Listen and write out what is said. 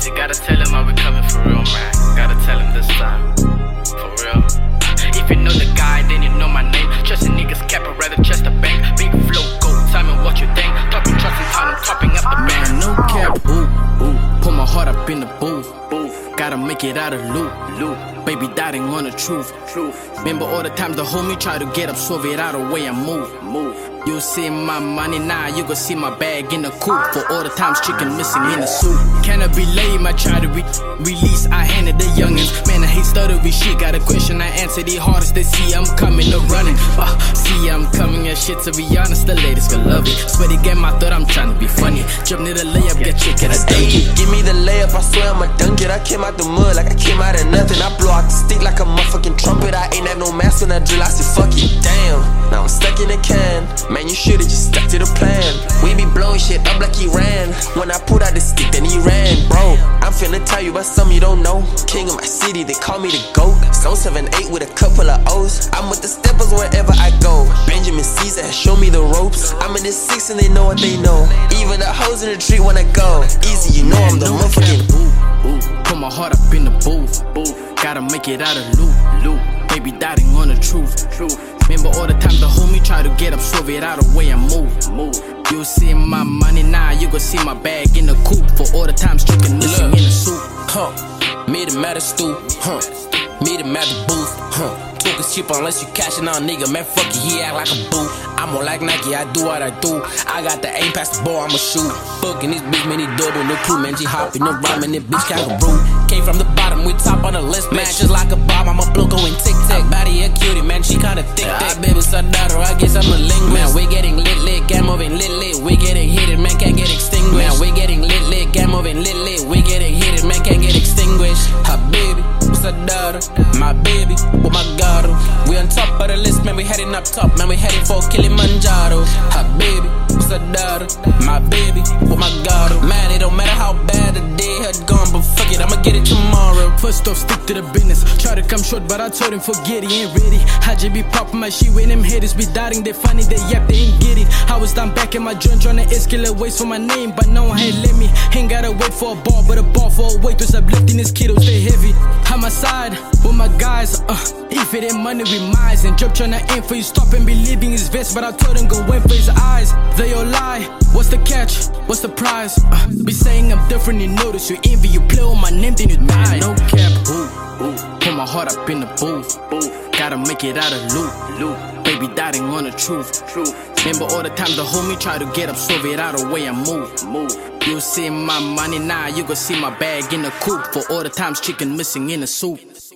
You gotta tell him I'll be coming for real, man. Gotta tell him this time, for real. If you know the guy, then you know my name. Trust a nigga's cap, I'd rather trust a bank. Big flow, go time and what you think. Topping trust and time, I'm topping up the bank. Man, no cap, ooh. Put my heart up in the booth. Gotta make it out of loop. Baby dying on the truth. Remember all the times the homie tried to get up, swerve it out of way I move. You see my money now, you gon' see my bag in the coupe. For all the times chicken missing in the soup. Can I be lame? I try to release, I handed the youngins. Man, I hate stuttery shit, got a question, I answer the hardest. They see I'm coming, no running. See I'm coming and shit, to be honest, the ladies gon' love it. Swear to game, I thought I'm trying to be funny. Jump near the layup, get chick at a day. Give me the layup, I swear I'ma dunk it. I came out the mud like I came out of nothing. I blow out the stick like a motherfucking trumpet. I ain't have no mask when I drill, I said fuck it, damn. Now I'm stuck in a can. Man, you should've just stuck to the plan. We be blowing shit up like he ran. When I pulled out the stick, then he ran. Bro, I'm finna tell you about something you don't know. King of my city, they call me the GOAT. So 7-8 with a couple of O's. I'm with the steppers wherever I go. Benjamin Caesar has shown me the ropes. I'm in this 6 and they know what they know. Even the hoes in the tree wanna go. Easy, you know I'm the motherfucking Put my heart up in the booth. Gotta make it out of loop. Baby dying on the truth. Remember all the times the homie tried to get up, swerve it out of way I move. You see my money now, you gon' see my bag in the coupe. For all the times chicken missing in the soup. Made him at a stoop, Meet him at the booth, Talk is cheap unless you cashin' on nigga, man, fuck it, he act like a boo. I'm more like Nike, I do what I do. I got the aim past the ball, I'ma shoot. Fucking this bitch, man, he double, no crew, man, she hoppin', no rhyming, this bitch kangaroo. Came from the bottom, we top on the list, man, just like a bomb, I'm a blow going tic-tac. Body a cutie, man, she kinda thick. Baby, Sadaro, I guess I'm a linguist. Man, we getting lit, game moving lit. We getting hit, man, can't get extinguished. Man, we getting lit, game moving lit. We getting hit, man, can't get extinguished. Habibi, Sadaro, my baby, with my gato. We on top of the list, man, we heading up top, man, we heading for Kilimanjaro. Habibi, Sadaro, my baby, with my gato. Man, it don't matter how bad the day had gone, but fuck it, I'ma get it tomorrow. First off, stick to the business. Try to come short, but I told him forget it, ain't ready. I just be popping my shit when them haters be doubting. They funny, they yap, they ain't get it. I was down back in my joint trying to escalate ways for my name, but no one had let me. Ain't gotta wait for a ball, but a ball for a weight to stop lifting this kiddo, stay heavy. On my side with my guys, if it ain't money, we mice. And Job tryna aim for you, stop and believing his vest, but I told him go wait for his eyes. They all lie, what's the catch? What's the prize? Be saying I'm different, you notice, you envy, you play on my name, then you die. No cap, put my heart up in the booth. Gotta make it out of loop. Baby dying on the truth. Remember all the times the homie tried to get up, swerve it out of way I move. You see my money now, you gon' see my bag in the coupe. For all the times chicken missing in the soup.